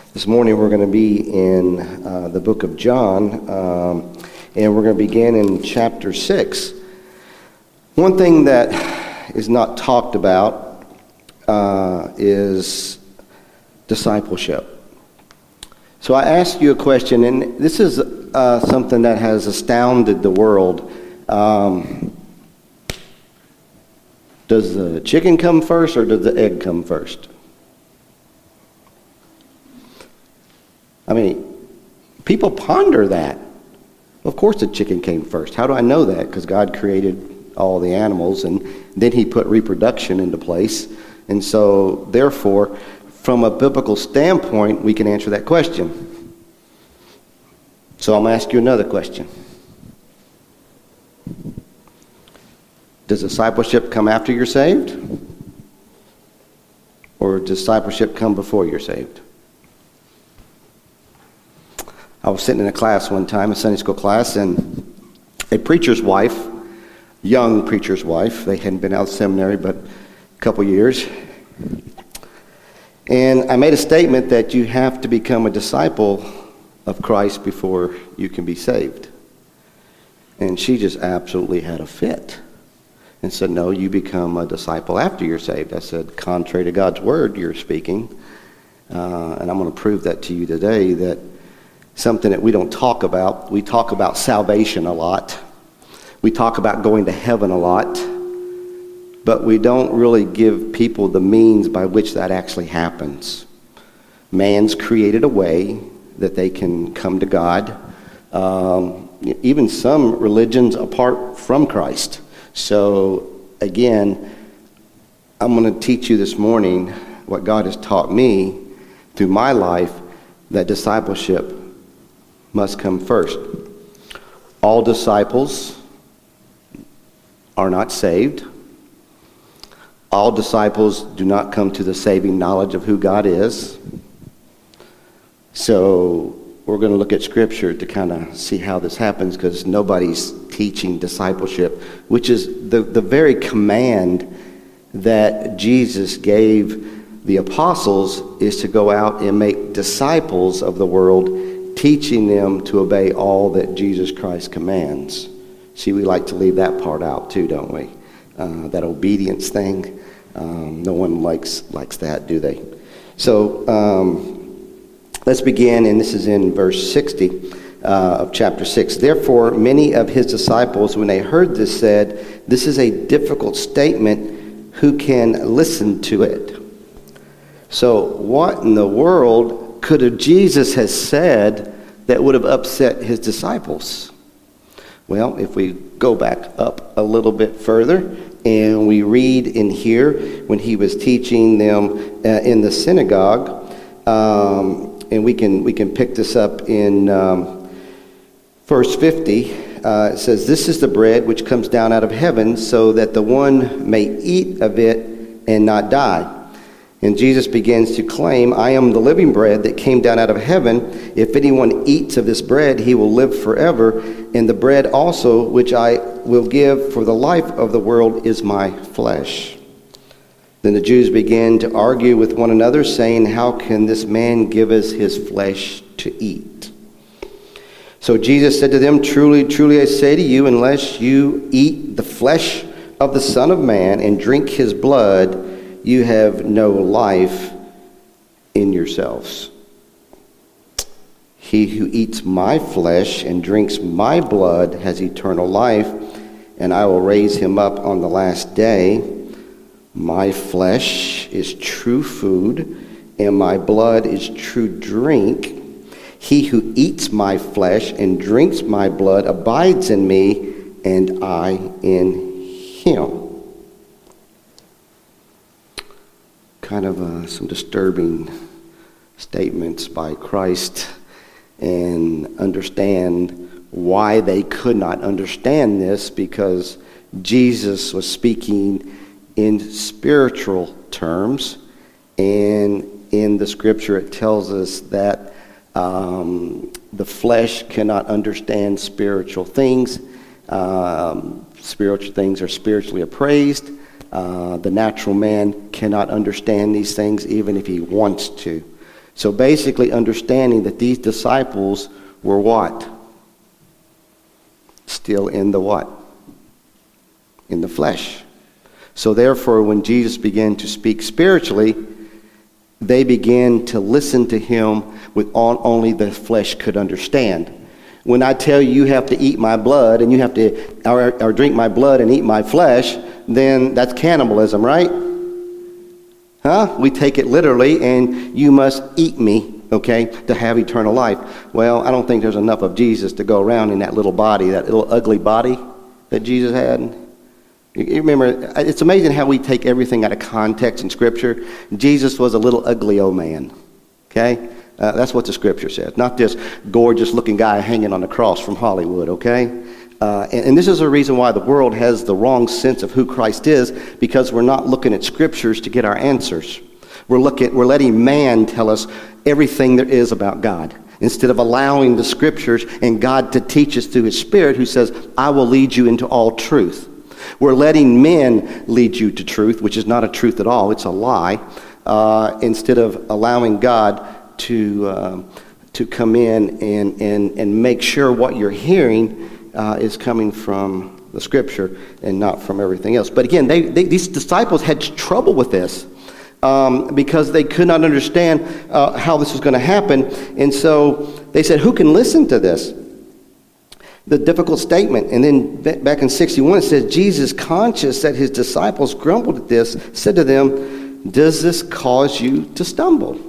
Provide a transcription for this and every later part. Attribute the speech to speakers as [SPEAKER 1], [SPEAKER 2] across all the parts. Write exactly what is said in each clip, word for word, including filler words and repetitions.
[SPEAKER 1] This morning we're going to be in uh, the book of John, um, and we're going to begin in chapter six. One thing that is not talked about uh, is discipleship. So I asked you a question, and this is uh, something that has astounded the world. Um, does the chicken come first, or does the egg come first? I mean, people ponder that. Of course the chicken came first. How do I know that? Because God created all the animals, and then he put reproduction into place. And so, therefore, from a biblical standpoint, we can answer that question. So I'm going to ask you another question. Does discipleship come after you're saved? Or does discipleship come before you're saved? I was sitting in a class one time, a Sunday school class, and a preacher's wife, young preacher's wife, they hadn't been out of seminary but a couple years, and I made a statement that you have to become a disciple of Christ before you can be saved. And she just absolutely had a fit and said, no, you become a disciple after you're saved. I said, contrary to God's word you're speaking, uh, and I'm going to prove that to you today, that something that we don't talk about. We talk about salvation a lot. We talk about going to heaven a lot. But we don't really give people the means by which that actually happens. Man's created a way that they can come to God. Um, even some religions apart from Christ. So again, I'm going to teach you this morning what God has taught me through my life, that discipleship must come first. All disciples are not saved. All disciples do not come to the saving knowledge of who God is. So we're going to look at Scripture to kind of see how this happens, because nobody's teaching discipleship, which is the, the very command that Jesus gave the apostles, is to go out and make disciples of the world, teaching them to obey all that Jesus Christ commands. See, we like to leave that part out too, don't we? Uh, that obedience thing. Um, no one likes likes that, do they? So um, let's begin, and this is in verse sixty uh, of chapter six. Therefore, many of his disciples, when they heard this, said, "This is a difficult statement. Who can listen to it?" So what in the world could have Jesus has said that would have upset his disciples? Well, if we go back up a little bit further and we read in here when he was teaching them uh, in the synagogue, um, and we can we can pick this up in um, verse fifty. Uh, it says, "This is the bread which comes down out of heaven, so that the one may eat of it and not die." And Jesus begins to claim, "I am the living bread that came down out of heaven. If anyone eats of this bread, he will live forever. And the bread also which I will give for the life of the world is my flesh." Then the Jews began to argue with one another, saying, "How can this man give us his flesh to eat?" So Jesus said to them, "Truly, truly I say to you, unless you eat the flesh of the Son of Man and drink his blood, you have no life in yourselves. He who eats my flesh and drinks my blood has eternal life, and I will raise him up on the last day. My flesh is true food, and my blood is true drink. He who eats my flesh and drinks my blood abides in me, and I in him." Kind of uh, some disturbing statements by Christ, and understand why they could not understand this, because Jesus was speaking in spiritual terms, and in the scripture it tells us that um, the flesh cannot understand spiritual things. Um, spiritual things are spiritually appraised. Uh, the natural man cannot understand these things even if he wants to. So basically understanding that these disciples were what? Still in the what? In the flesh. So therefore, when Jesus began to speak spiritually, they began to listen to him with all only the flesh could understand. When I tell you you have to eat my blood and you have to or, or drink my blood and eat my flesh, then that's cannibalism, right? Huh? We take it literally, and you must eat me, okay, to have eternal life. Well, I don't think there's enough of Jesus to go around in that little body, that little ugly body that Jesus had. You remember, it's amazing how we take everything out of context in Scripture. Jesus was a little ugly old man, okay? Uh, that's what the Scripture says. Not this gorgeous-looking guy hanging on the cross from Hollywood, okay? Uh, and, and this is a reason why the world has the wrong sense of who Christ is, because we're not looking at Scriptures to get our answers. We're looking, we're letting man tell us everything there is about God, instead of allowing the Scriptures and God to teach us through His Spirit, who says, I will lead you into all truth. We're letting men lead you to truth, which is not a truth at all. It's a lie, uh, instead of allowing God to uh, to come in and, and, and make sure what you're hearing uh, is coming from the Scripture and not from everything else. But again, they, they, these disciples had trouble with this um, because they could not understand uh, how this was going to happen. And so they said, who can listen to this? The difficult statement. And then back in sixty-one, it says, Jesus, conscious that his disciples grumbled at this, said to them, does this cause you to stumble?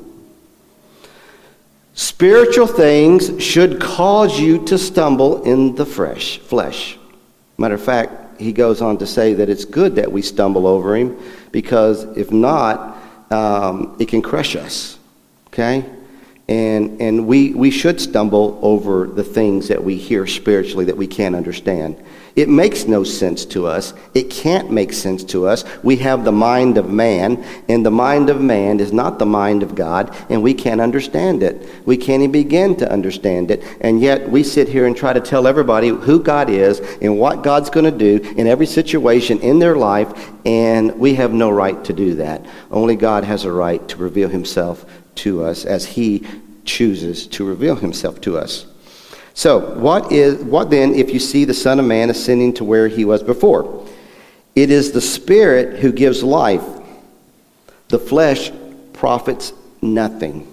[SPEAKER 1] Spiritual things should cause you to stumble in the fresh flesh. Matter of fact, he goes on to say that it's good that we stumble over him, because if not, um, it can crush us. Okay? And and we, we should stumble over the things that we hear spiritually that we can't understand. It makes no sense to us. It can't make sense to us. We have the mind of man, and the mind of man is not the mind of God, and we can't understand it. We can't even begin to understand it. And yet we sit here and try to tell everybody who God is and what God's going to do in every situation in their life, and we have no right to do that. Only God has a right to reveal himself to us as he chooses to reveal himself to us. So, what is what then if you see the Son of Man ascending to where he was before? It is the Spirit who gives life. The flesh profits nothing.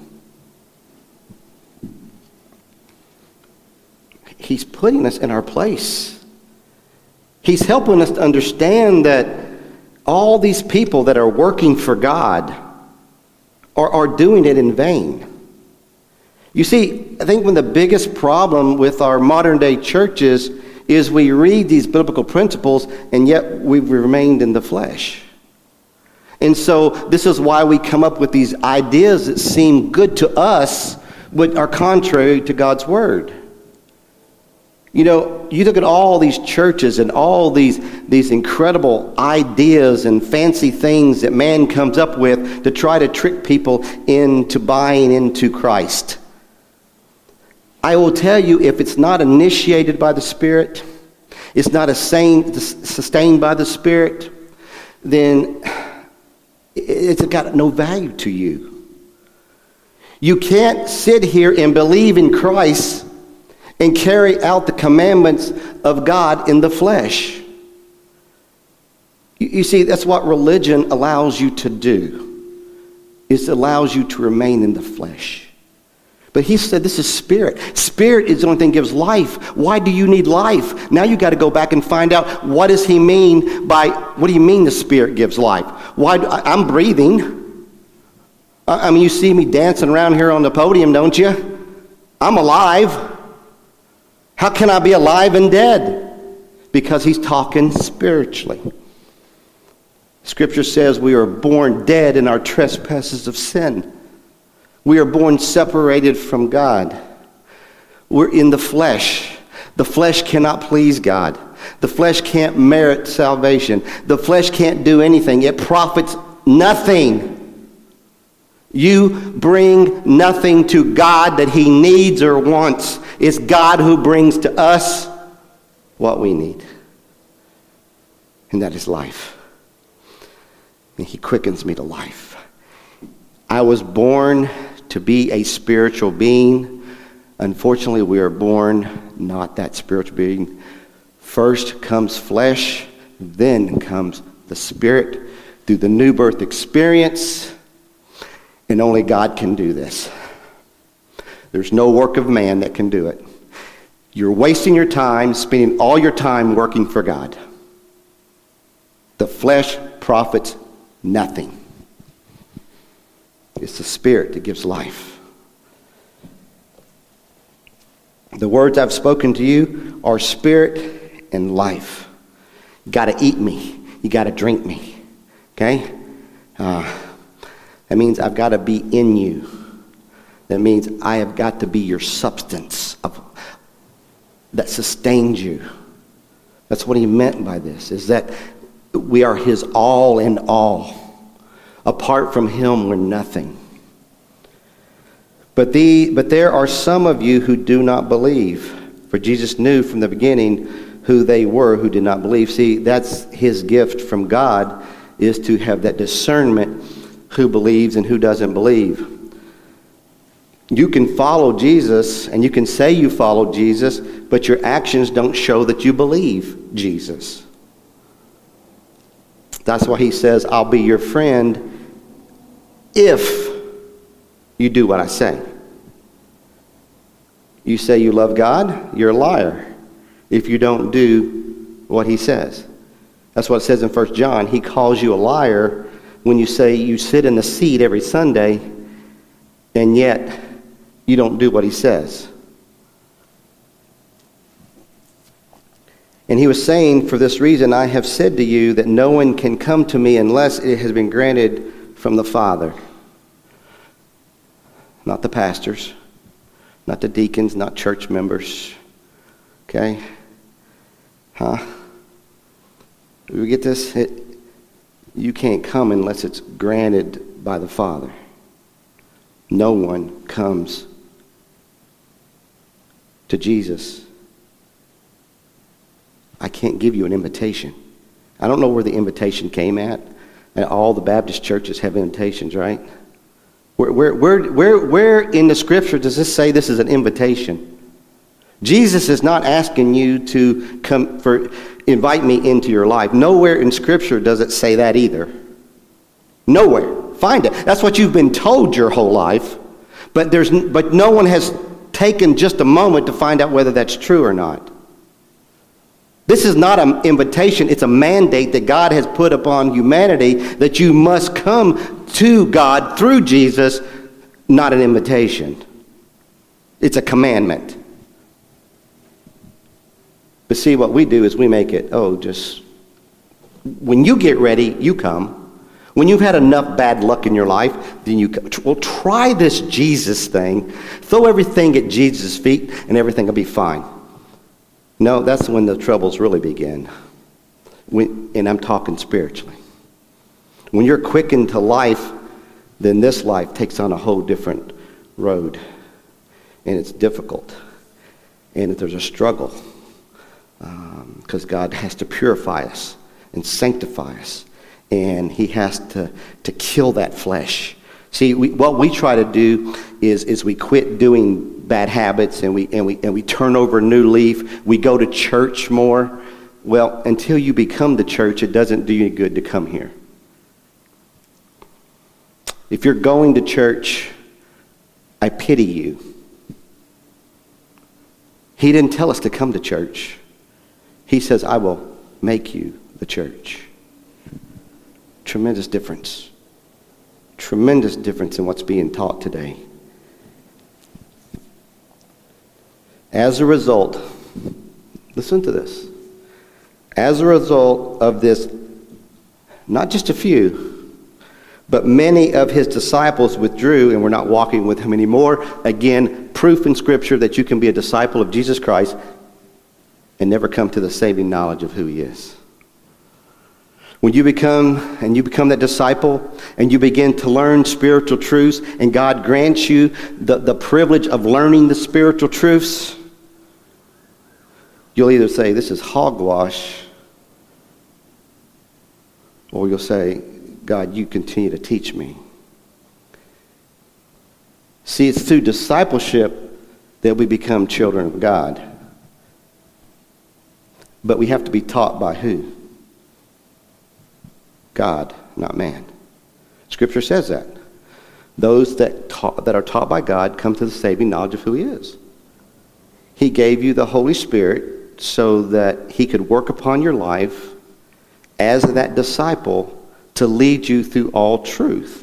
[SPEAKER 1] He's putting us in our place. He's helping us to understand that all these people that are working for God are, are doing it in vain. You see, I think one of the biggest problem with our modern day churches is we read these biblical principles and yet we've remained in the flesh. And so this is why we come up with these ideas that seem good to us but are contrary to God's word. You know, you look at all these churches and all these, these incredible ideas and fancy things that man comes up with to try to trick people into buying into Christ. I will tell you, if it's not initiated by the Spirit, it's not sustained by the Spirit, then it's got no value to you. You can't sit here and believe in Christ and carry out the commandments of God in the flesh. You see, that's what religion allows you to do. It allows you to remain in the flesh. But he said this is spirit. Spirit is the only thing that gives life. Why do you need life? Now you got to go back and find out, what does he mean by, what do you mean the Spirit gives life? Why? Do, I, I'm breathing. I, I mean, you see me dancing around here on the podium, don't you? I'm alive. How can I be alive and dead? Because he's talking spiritually. Scripture says we are born dead in our trespasses of sin. We are born separated from God. We're in the flesh. The flesh cannot please God. The flesh can't merit salvation. The flesh can't do anything. It profits nothing. You bring nothing to God that he needs or wants. It's God who brings to us what we need. And that is life. And he quickens me to life. I was born to be a spiritual being. Unfortunately, we are born not that spiritual being. First comes flesh, then comes the spirit through the new birth experience, and only God can do this. There's no work of man that can do it. You're wasting your time, spending all your time working for God. The flesh profits nothing. It's the spirit that gives life. The words I've spoken to you are spirit and life. You got to eat me. You got to drink me. Okay? Uh, that means I've got to be in you. That means I have got to be your substance of, that sustains you. That's what he meant by this, is that we are his all in all. Apart from him, we're nothing. But the but there are some of you who do not believe. For Jesus knew from the beginning who they were who did not believe. See, that's his gift from God, is to have that discernment who believes and who doesn't believe. You can follow Jesus and you can say you follow Jesus, but your actions don't show that you believe Jesus. That's why he says, I'll be your friend if you do what I say. You say you love God, you're a liar if you don't do what he says. That's what it says in First John. He calls you a liar when you say you sit in the seat every Sunday and yet you don't do what he says. And he was saying, for this reason, I have said to you that no one can come to me unless it has been granted from the Father. Not the pastors, not the deacons, not church members. Okay? Huh? We get this? It, you can't come unless it's granted by the Father. No one comes to Jesus. I can't give you an invitation. I don't know where the invitation came at. And all the Baptist churches have invitations, right? Where, where, where, where, where in the scripture does this say this is an invitation? Jesus is not asking you to come for invite me into your life. Nowhere in scripture does it say that either. Nowhere. Find it. That's what you've been told your whole life. But there's but no one has taken just a moment to find out whether that's true or not. This is not an invitation, it's a mandate that God has put upon humanity that you must come to God through Jesus, not an invitation. It's a commandment. But see, what we do is we make it, oh, just, when you get ready, you come. When you've had enough bad luck in your life, then you come. Well, try this Jesus thing. Throw everything at Jesus' feet and everything will be fine. No, that's when the troubles really begin. When, and I'm talking spiritually. When you're quickened to life, then this life takes on a whole different road. And it's difficult. And there's a struggle. Because um, God has to purify us and sanctify us. And he has to, to kill that flesh. See, we, what we try to do is, is we quit doing bad habits and we and we and we turn over a new leaf. We go to church more. Well, until you become the church, it doesn't do you any good to come here. If you're going to church, I pity you. He didn't tell us to come to church. He says, I will make you the church. Tremendous difference. Tremendous difference in what's being taught today. As a result, listen to this. As a result of this, not just a few, but many of his disciples withdrew and were not walking with him anymore. Again, proof in Scripture that you can be a disciple of Jesus Christ and never come to the saving knowledge of who he is. When you become, and you become that disciple, and you begin to learn spiritual truths, and God grants you the, the privilege of learning the spiritual truths, you'll either say, this is hogwash, or you'll say, God, you continue to teach me. See, it's through discipleship that we become children of God. But we have to be taught by who? God, not man. Scripture says that. Those that, taught, that are taught by God come to the saving knowledge of who he is. He gave you the Holy Spirit so that he could work upon your life as that disciple to lead you through all truth.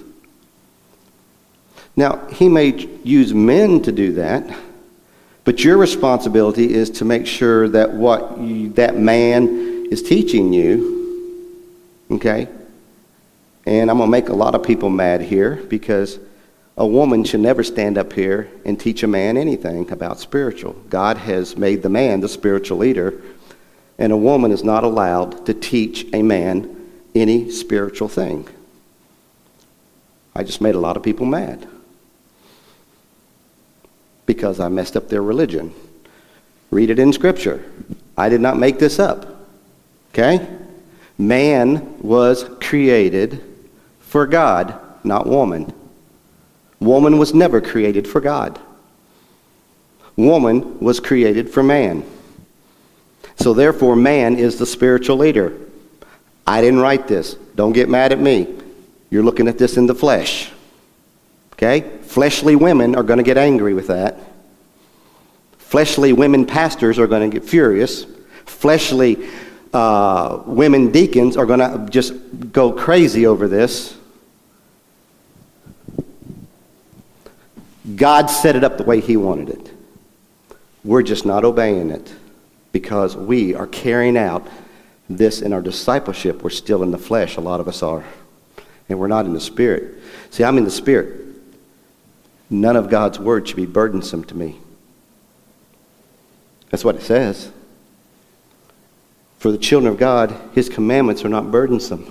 [SPEAKER 1] Now, he may use men to do that, but your responsibility is to make sure that what you, that man is teaching you, okay? And I'm going to make a lot of people mad here because a woman should never stand up here and teach a man anything about spiritual. God has made the man the spiritual leader, and a woman is not allowed to teach a man any spiritual thing. I just made a lot of people mad because I messed up their religion. Read it in Scripture. I did not make this up. Okay? Man was created for God, not woman. Woman was never created for God. Woman was created for man. So therefore, man is the spiritual leader. I didn't write this. Don't get mad at me. You're looking at this in the flesh. Okay? Fleshly women are going to get angry with that. Fleshly women pastors are going to get furious. Fleshly uh, women deacons are going to just go crazy over this. God set it up the way he wanted it. We're just not obeying it because we are carrying out this in our discipleship. We're still in the flesh. A lot of us are. And we're not in the Spirit. See, I'm in the Spirit. None of God's word should be burdensome to me. That's what it says. For the children of God, his commandments are not burdensome.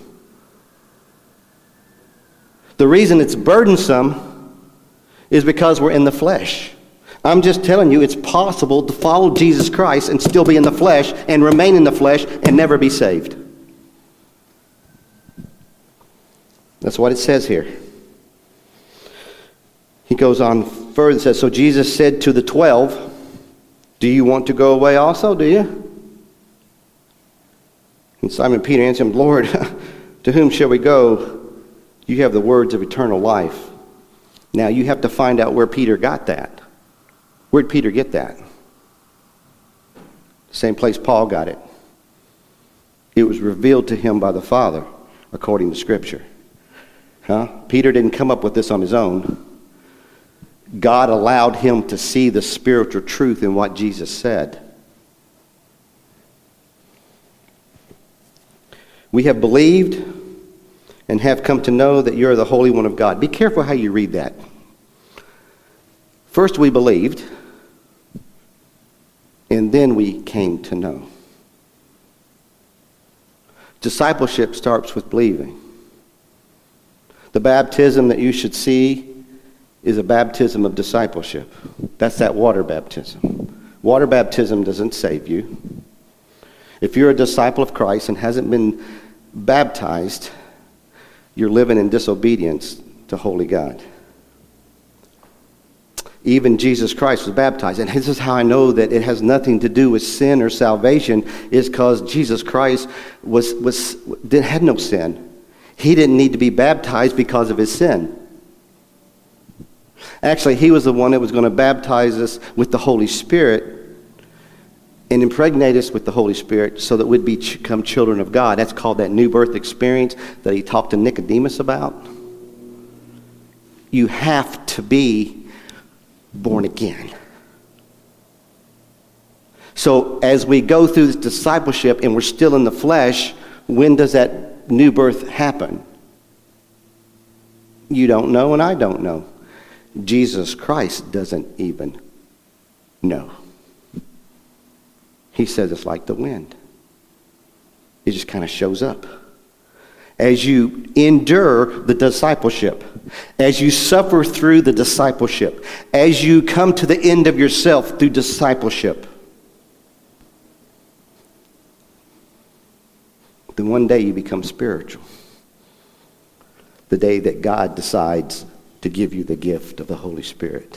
[SPEAKER 1] The reason it's burdensome is because we're in the flesh. I'm just telling you, it's possible to follow Jesus Christ and still be in the flesh and remain in the flesh and never be saved. That's what it says here. He goes on further and says, so Jesus said to the twelve, do you want to go away also, do you? And Simon Peter answered him, Lord, to whom shall we go? You have the words of eternal life. Now you have to find out where Peter got that. Where'd Peter get that? Same place Paul got it. It was revealed to him by the Father, according to Scripture. Huh? Peter didn't come up with this on his own. God allowed him to see the spiritual truth in what Jesus said. We have believed and have come to know that you are the Holy One of God. Be careful how you read that. First we believed, and then we came to know. Discipleship starts with believing. The baptism that you should see is a baptism of discipleship. That's that water baptism. Water baptism doesn't save you. If you're a disciple of Christ and hasn't been baptized, you're living in disobedience to holy God. Even Jesus Christ was baptized. And this is how I know that it has nothing to do with sin or salvation, is because Jesus Christ was, was, had no sin. He didn't need to be baptized because of his sin. Actually, he was the one that was going to baptize us with the Holy Spirit and impregnate us with the Holy Spirit so that we'd become children of God. That's called that new birth experience that he talked to Nicodemus about. You have to be born again. So as we go through this discipleship and we're still in the flesh, when does that new birth happen? You don't know and I don't know. Jesus Christ doesn't even know. He says it's like the wind. It just kind of shows up. As you endure the discipleship, as you suffer through the discipleship, as you come to the end of yourself through discipleship, then one day you become spiritual. The day that God decides to give you the gift of the Holy Spirit.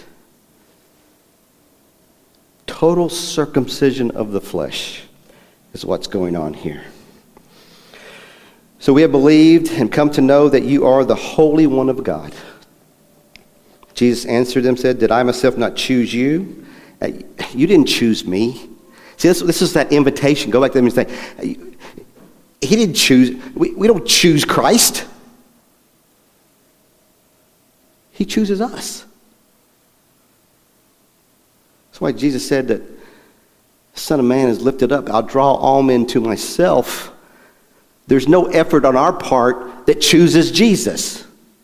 [SPEAKER 1] Total circumcision of the flesh is what's going on here. So we have believed and come to know that you are the Holy One of God. Jesus answered them, said, did I myself not choose you? Uh, you didn't choose me. See, this, this is that invitation. Go back to them and say, he didn't choose. We, we don't choose Christ. He chooses us. That's why Jesus said that the Son of Man is lifted up. I'll draw all men to myself. There's no effort on our part that chooses Jesus.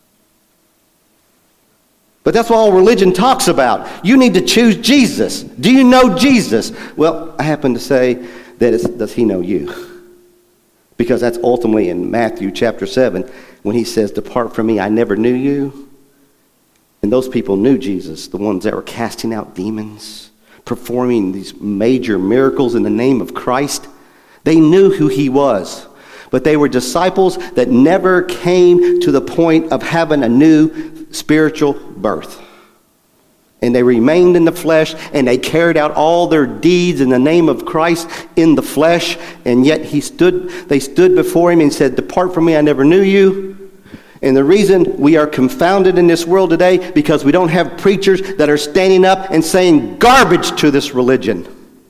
[SPEAKER 1] But that's what all religion talks about. You need to choose Jesus. Do you know Jesus? Well, I happen to say that it's, does he know you? Because that's ultimately in Matthew chapter seven when he says, depart from me, I never knew you. And those people knew Jesus, the ones that were casting out demons, performing these major miracles in the name of Christ. They knew who he was. But they were disciples that never came to the point of having a new spiritual birth. And they remained in the flesh, and they carried out all their deeds in the name of Christ in the flesh. And yet he stood, they stood before him and said, depart from me, I never knew you. And the reason we are confounded in this world today, because we don't have preachers that are standing up and saying garbage to this religion.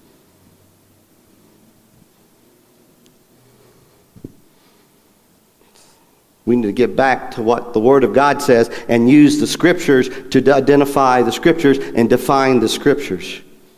[SPEAKER 1] We need to get back to what the Word of God says and use the Scriptures to identify the Scriptures and define the Scriptures.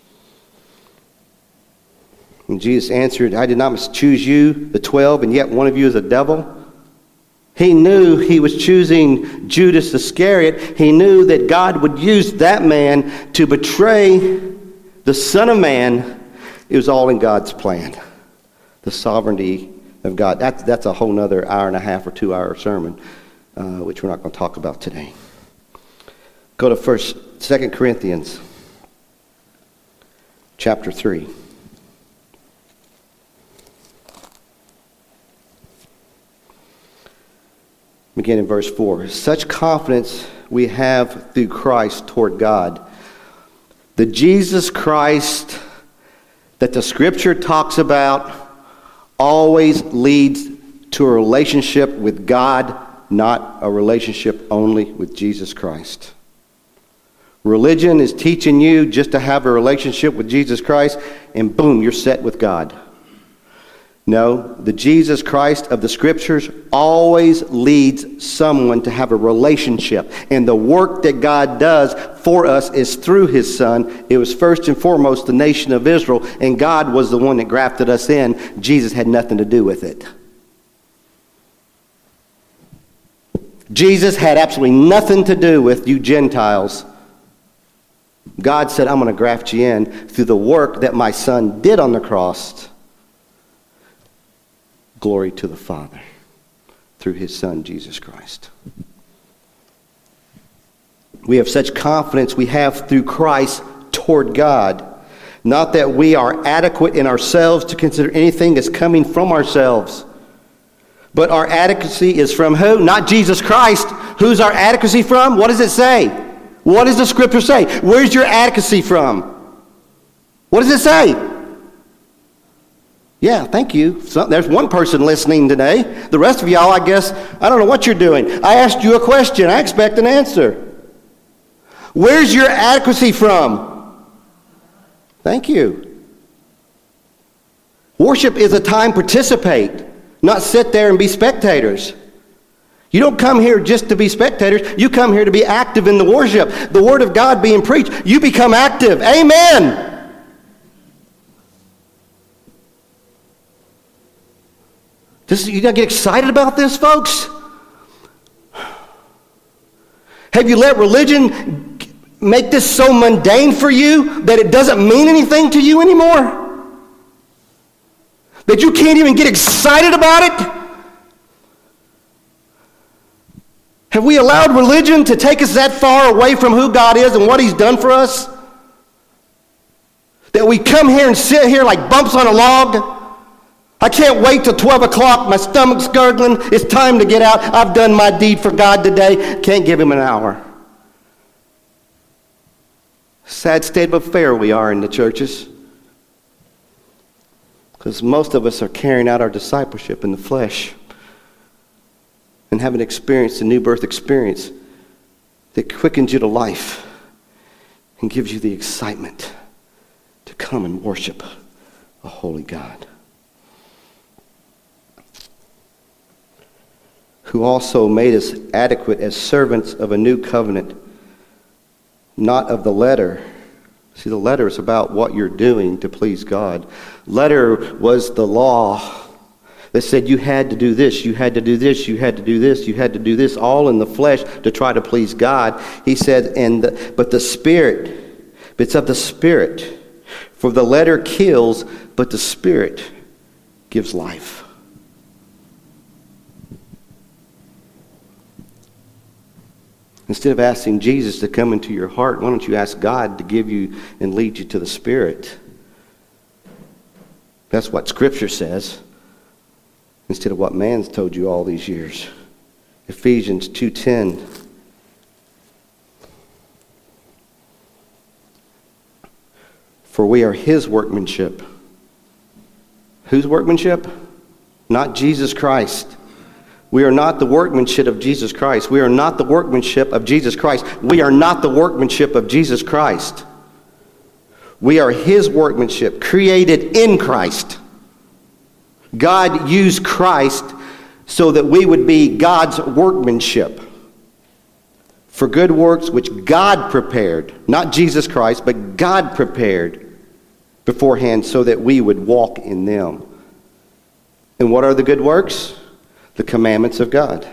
[SPEAKER 1] And Jesus answered, I did not choose you, the twelve, and yet one of you is a devil. He knew he was choosing Judas Iscariot. He knew that God would use that man to betray the Son of Man. It was all in God's plan. The sovereignty of God. That's, that's a whole nother hour and a half or two hour sermon, uh, which we're not going to talk about today. Go to first, Second Corinthians chapter three. Begin in verse four. Such confidence we have through Christ toward God. The Jesus Christ that the Scripture talks about always leads to a relationship with God, not a relationship only with Jesus Christ. Religion is teaching you just to have a relationship with Jesus Christ, and boom, you're set with God. No, the Jesus Christ of the Scriptures always leads someone to have a relationship. And the work that God does for us is through His Son. It was first and foremost the nation of Israel, and God was the one that grafted us in. Jesus had nothing to do with it. Jesus had absolutely nothing to do with you Gentiles. God said, I'm going to graft you in through the work that my Son did on the cross. Glory to the Father through His Son, Jesus Christ. We have such confidence we have through Christ toward God. Not that we are adequate in ourselves to consider anything as coming from ourselves. But our adequacy is from who? Not Jesus Christ. Who's our adequacy from? What does it say? What does the Scripture say? Where's your adequacy from? What does it say? Yeah, thank you. So, there's one person listening today. The rest of y'all, I guess, I don't know what you're doing. I asked you a question. I expect an answer. Where's your adequacy from? Thank you. Worship is a time to participate, not sit there and be spectators. You don't come here just to be spectators. You come here to be active in the worship. The Word of God being preached. You become active. Amen. This, you got to get excited about this, folks? Have you let religion make this so mundane for you that it doesn't mean anything to you anymore? That you can't even get excited about it? Have we allowed religion to take us that far away from who God is and what He's done for us? That we come here and sit here like bumps on a log? I can't wait till twelve o'clock. My stomach's gurgling. It's time to get out. I've done my deed for God today. Can't give Him an hour. Sad state of affair we are in the churches. Because most of us are carrying out our discipleship in the flesh and haven't experienced the new birth experience that quickens you to life and gives you the excitement to come and worship a holy God, who also made us adequate as servants of a new covenant, not of the letter. See, the letter is about what you're doing to please God. Letter was the law that said you had to do this, you had to do this, you had to do this, you had to do this, all in the flesh to try to please God. He said, and the, but the Spirit, it's of the Spirit. For the letter kills, but the Spirit gives life. Instead of asking Jesus to come into your heart, why don't you ask God to give you and lead you to the Spirit? That's what Scripture says, instead of what man's told you all these years. Ephesians two ten. For we are his workmanship. Whose workmanship? Not Jesus Christ. We are not the workmanship of Jesus Christ. We are not the workmanship of Jesus Christ. We are not the workmanship of Jesus Christ. We are his workmanship, created in Christ. God used Christ so that we would be God's workmanship for good works which God prepared, not Jesus Christ, but God prepared beforehand so that we would walk in them. And what are the good works? The commandments of God.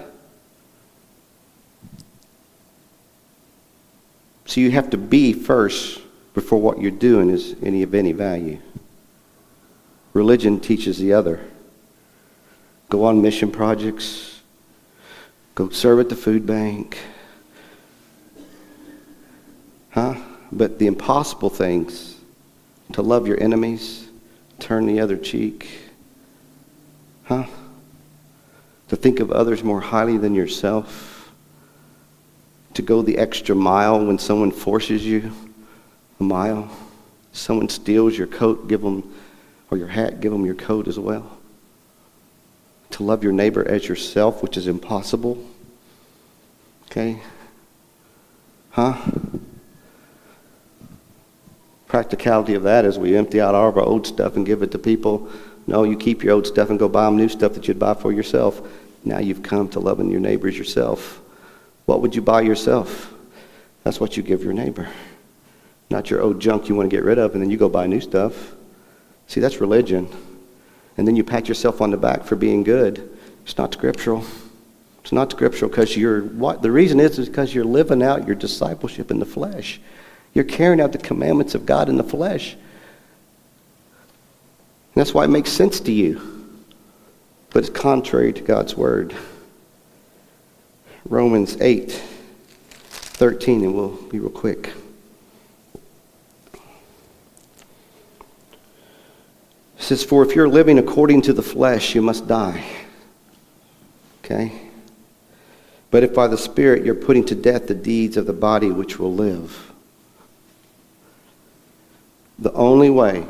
[SPEAKER 1] So you have to be first before what you're doing is any of any value. Religion teaches the other. Go on mission projects. Go serve at the food bank. Huh? But the impossible things, to love your enemies, turn the other cheek. Huh? To think of others more highly than yourself. To go the extra mile when someone forces you a mile. Someone steals your coat, give them, or your hat, give them your coat as well. To love your neighbor as yourself, which is impossible. Okay? Huh? Practicality of that is we empty out all of our old stuff and give it to people. No, you keep your old stuff and go buy them new stuff that you'd buy for yourself. Now you've come to loving your neighbors yourself. What would you buy yourself? That's what you give your neighbor. Not your old junk you want to get rid of and then you go buy new stuff. See, that's religion. And then you pat yourself on the back for being good. It's not scriptural. It's not scriptural because you're, what the reason is is because you're living out your discipleship in the flesh. You're carrying out the commandments of God in the flesh. And that's why it makes sense to you. But it's contrary to God's word. Romans eight thirteen, and we'll be real quick. It says, for if you're living according to the flesh, you must die. Okay? But if by the Spirit you're putting to death the deeds of the body which will live. The only way,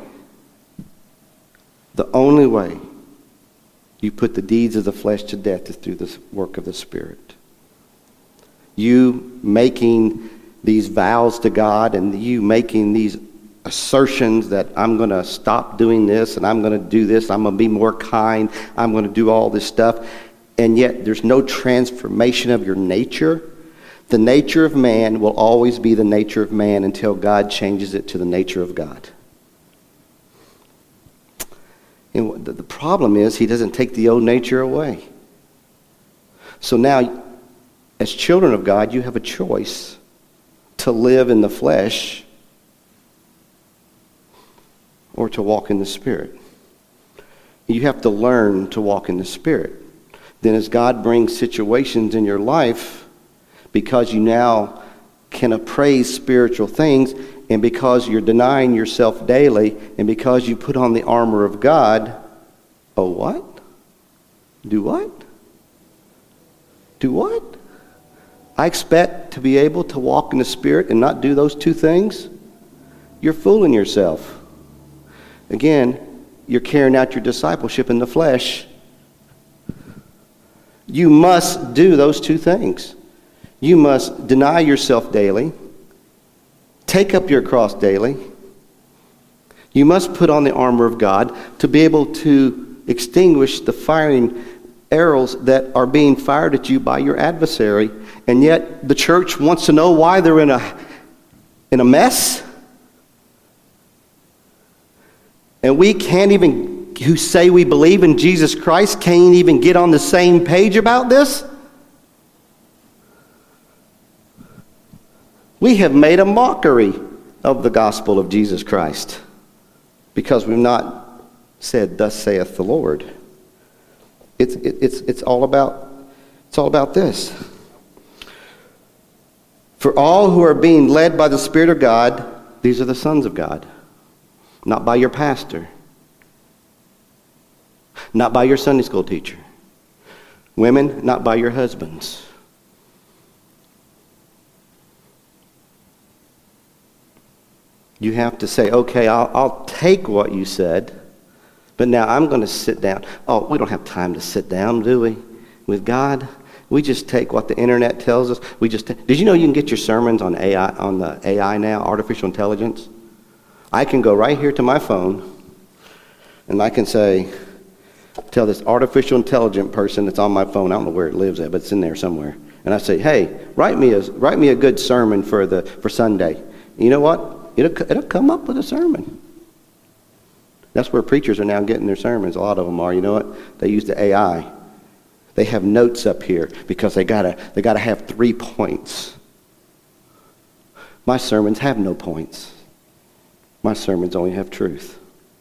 [SPEAKER 1] the only way you put the deeds of the flesh to death is through the work of the Spirit. You making these vows to God and you making these assertions that I'm going to stop doing this and I'm going to do this, I'm going to be more kind, I'm going to do all this stuff, and yet there's no transformation of your nature. The nature of man will always be the nature of man until God changes it to the nature of God. And the problem is he doesn't take the old nature away. So now, as children of God, you have a choice to live in the flesh or to walk in the Spirit. You have to learn to walk in the Spirit. Then as God brings situations in your life, because you now can appraise spiritual things, and because you're denying yourself daily, and because you put on the armor of God, oh what? Do what? Do what? I expect to be able to walk in the Spirit and not do those two things? you're fooling yourself. Again, you're carrying out your discipleship in the flesh. You must do those two things. You must deny yourself daily, take up your cross daily. You must put on the armor of God to be able to extinguish the firing arrows that are being fired at you by your adversary. And yet the church wants to know why they're in a, in a mess. And we can't even, who say we believe in Jesus Christ, can't even get on the same page about this. We have made a mockery of the gospel of Jesus Christ because we've not said, "Thus saith the Lord." It's it, it's it's all about it's all about this. For all who are being led by the Spirit of God, these are the sons of God. Not by your pastor. Not by your Sunday school teacher. Women, not by your husbands. You have to say, okay, I'll, I'll take what you said, but now I'm going to sit down. Oh, we don't have time to sit down, do we? With God? We just take what the internet tells us. We just t- Did you know you can get your sermons on A I, on the A I now, artificial intelligence? I can go right here to my phone, and I can say, tell this artificial intelligent person that's on my phone, I don't know where it lives at, but it's in there somewhere. And I say, hey, write me a write me a good sermon for the for Sunday. You know what? It'll it'll come up with a sermon. That's where preachers are now getting their sermons. A lot of them are. You know what? They use the A I. They have notes up here because they gotta they gotta have three points. My sermons have no points. My sermons only have truth.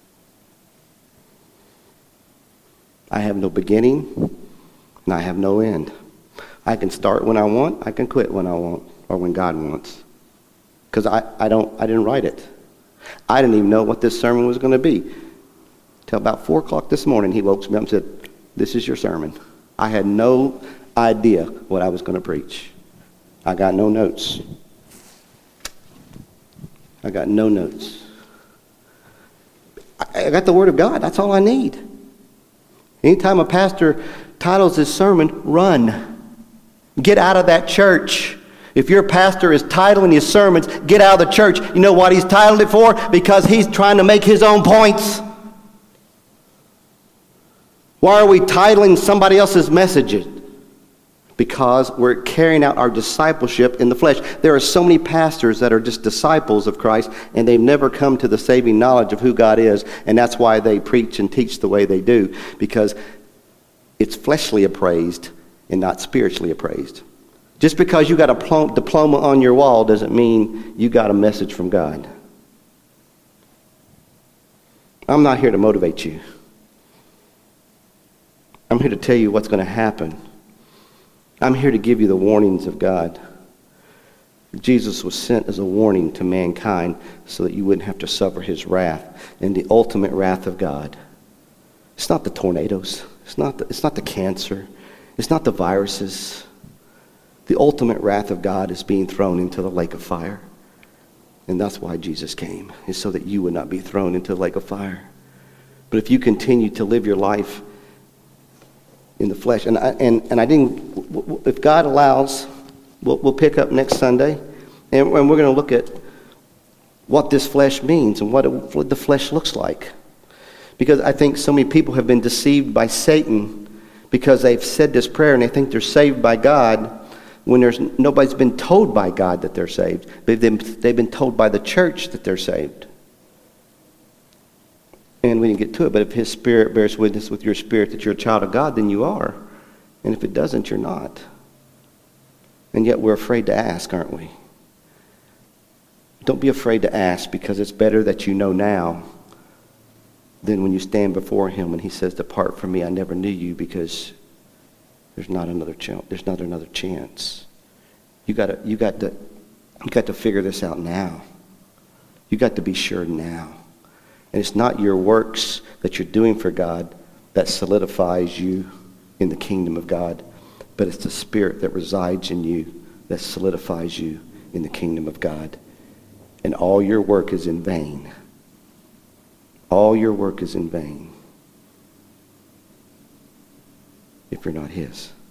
[SPEAKER 1] I have no beginning, and I have no end. I can start when I want, I can quit when I want, or when God wants. Because I, I don't I didn't write it. I didn't even know what this sermon was going to be. Till about four o'clock this morning, he woke me up and said, "This is your sermon." I had no idea what I was going to preach. I got no notes. I got no notes. I got the Word of God. That's all I need. Anytime a pastor titles his sermon, run. Get out of that church. If your pastor is titling his sermons, get out of the church. You know what he's titled it for? Because he's trying to make his own points. Why are we titling somebody else's messages? Because we're carrying out our discipleship in the flesh. There are so many pastors that are just disciples of Christ, and they've never come to the saving knowledge of who God is, and that's why they preach and teach the way they do, because it's fleshly appraised and not spiritually appraised. Just because you got a pl- diploma on your wall doesn't mean you got a message from God. I'm not here to motivate you. I'm here to tell you what's going to happen. I'm here to give you the warnings of God. Jesus was sent as a warning to mankind so that you wouldn't have to suffer his wrath and the ultimate wrath of God. It's not the tornadoes. It's not the, it's not the cancer. It's not the viruses. The ultimate wrath of God is being thrown into the lake of fire. And that's why Jesus came, is so that you would not be thrown into the lake of fire. But if you continue to live your life in the flesh, and I, and, and I didn't, if God allows, we'll, we'll pick up next Sunday, and, and we're going to look at what this flesh means and what, it, what the flesh looks like. Because I think so many people have been deceived by Satan because they've said this prayer and they think they're saved by God, when there's nobody's been told by God that they're saved. They've been, they've been told by the church that they're saved. And we didn't get to it, but if his spirit bears witness with your spirit that you're a child of God, then you are. And if it doesn't, you're not. And yet we're afraid to ask, aren't we? Don't be afraid to ask, because it's better that you know now than when you stand before him and he says, "Depart from me, I never knew you," because there's not another chance. There's not another chance. You got to, you got to, you got to figure this out now. You got to be sure now. And it's not your works that you're doing for God that solidifies you in the kingdom of God, but it's the Spirit that resides in you that solidifies you in the kingdom of God. and all your work is in vain. All your work is in vain if you're not his.